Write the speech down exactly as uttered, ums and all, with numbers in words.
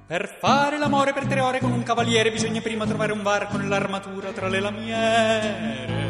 Per fare l'amore per tre ore con un cavaliere bisogna prima trovare un varco nell'armatura tra le lamiere.